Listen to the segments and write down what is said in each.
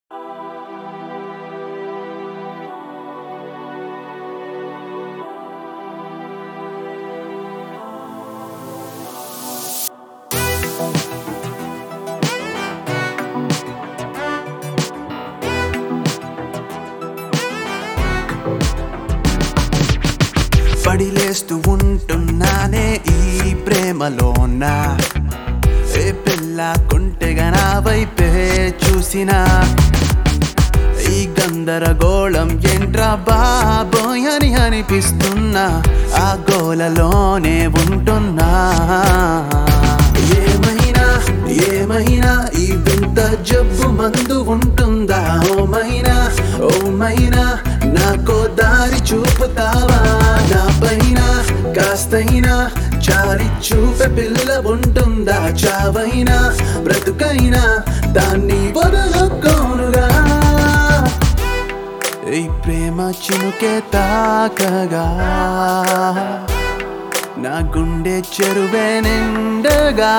పడిలేస్తూ ఉంటున్నానే ఈ ప్రేమలోన ఏ పిల్ల కొంటెగా నా వైపే చూసినా ఈ గందరగోళం ఏంట్రా బాబోయ్ అని అనిపిస్తున్నా ఆ గోలలోనే ఉంటున్నా ఏమైనా ఈ వింత జబ్బు మందు ఉంటుందా ఓ మైనా నాకో దారి చూపుతావా నా పైన కాస్తైనా చారి చూపే పిల్ల ఉంటుందా చావైనా బ్రతుకైనా దాన్ని వదలకోనుగా ఈ ప్రేమ చినుకే తాకగా నా గుండె చెరువే నిండగా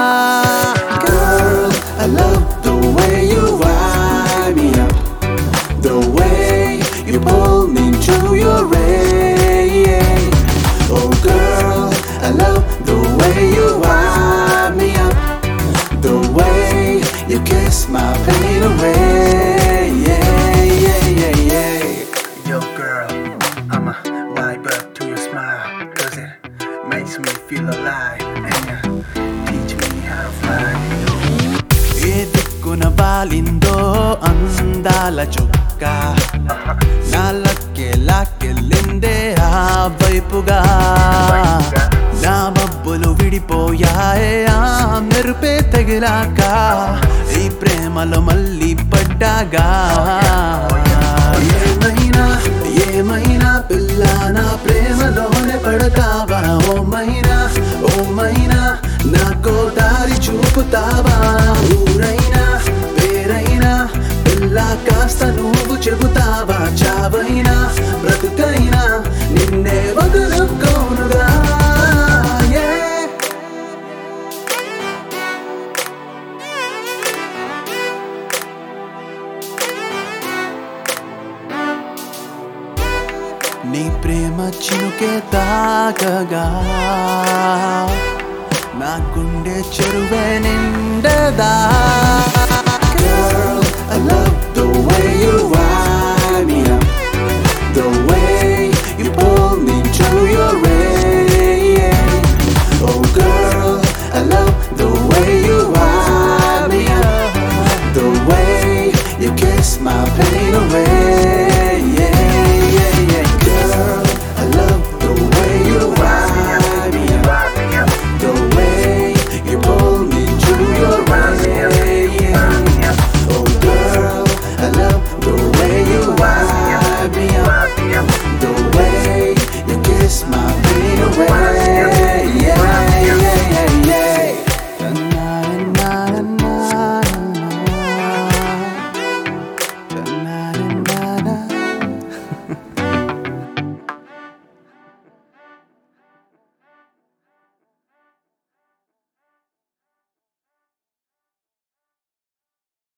Girl, I love the way you wind me up, the way you pull me into your ray. Oh girl, I love the way you wind me up, the way you kiss my pain away. Yo girl, I'ma vibe up to your smile, 'cause it makes me feel alive, and you teach me how to fly. ఏ దిక్కున బాలిందో అందాల చుక్క నా లాక్కెళ్ళిందే ఆ వైపుగా నా మబ్బులు విడిపోయాయే ఆ మెరుపే తగిలాక ఈ ప్రేమలో మళ్ళీ పడ్డాగా ఏమైనా పిల్ల నా ప్రేమలోనే పడతావా ఓ మైనా నాకో దారి చూపుతావా ఊరైనా పేరైనా పిల్ల కాస్త నువ్వు చెబుతావా చావైనా బ్రతుకైనా నిన్నే వదులుకోనుగా నీ ప్రేమ చినుకే తాకగా నా గుండె చెరువే నిండదా Girl, I love the way you wind me up, the way you pull me to your ray. Oh girl, I love the way you wind me up, the way you kiss my pain away. Girl, I love the way you wind me up, the way you pull me to your ray. Oh girl, I love the way you wind me up, the way you kiss my pain away.